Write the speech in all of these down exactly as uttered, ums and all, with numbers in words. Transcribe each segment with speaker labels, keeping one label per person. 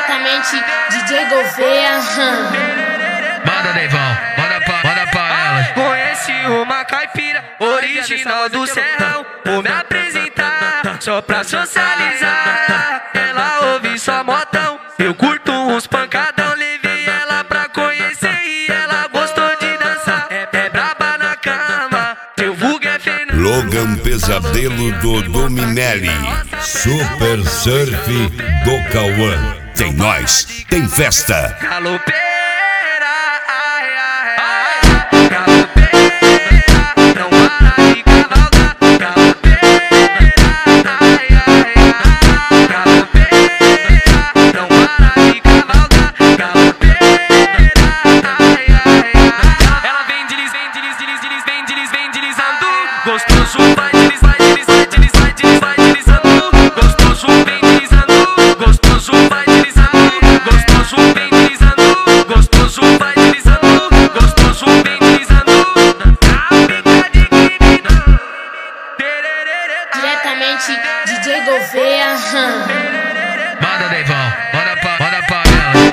Speaker 1: Diretamente D J Gouveia.
Speaker 2: Manda, Neivão, manda pra, manda pra elas.
Speaker 3: Conheci uma caipira original do Serrão. Vou me apresentar só pra socializar. Ela ouve só modão, eu curto uns pancadão. Levei ela pra conhecer e ela gostou de dançar. É, é braba na cama, teu vulgo é fenômeno.
Speaker 4: Logan Pesadelo do Dominelli, Super Surf do Cauã. Tem nós, tem festa.
Speaker 3: Galopeira, ai, ai, ai. Galopeira, não para de cavalgar. Galopeira, ai, ai, ai. Galopeira, não para de cavalgar. Galopeira, ai, ai, ai. Ela vem delis, vem delis, delis, delis, vem delis, vem deslizando. Gostoso, vai delis, vai delis, vai delis, vai delis, vai deslizando. Gostoso, vem deslizando. Gostoso, vai deslizando. Gostoso, vem deslizando. Gostoso, vai deslizando. Gostoso, vem deslizando. A pica de criminoso.
Speaker 1: Diretamente D J Gouveia.
Speaker 2: Manda, Neivão, manda pra, manda pra elas.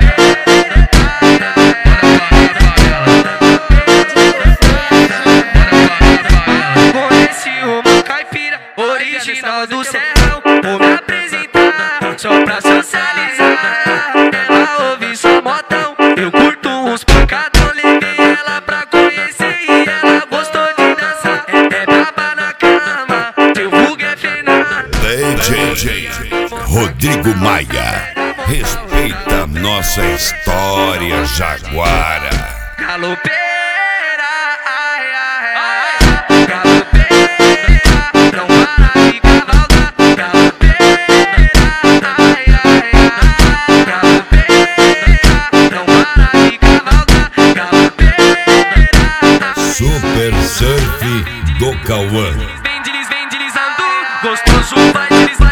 Speaker 3: Conheci uma caipira original do Serrão. Vou me apresentar só pra socializar. Ela ouve só modão, eu curto uns pancadão. Levei ela pra conhecer e ela gostou de dançar. É, é braba na cama, teu vulgo é fenômeno.
Speaker 4: D J Rodrigo Maia, respeita nossa história jaguara.
Speaker 3: Galopeira, ai, ai, ai. Galopeira, não para de cavalgar. Galopeira, ai, ai, ai. Galopeira, não para de cavalgar. Galopeira,
Speaker 4: Super Surf do Cauã.
Speaker 3: vem delis, vem deslizando. Gostoso, vai deslizando.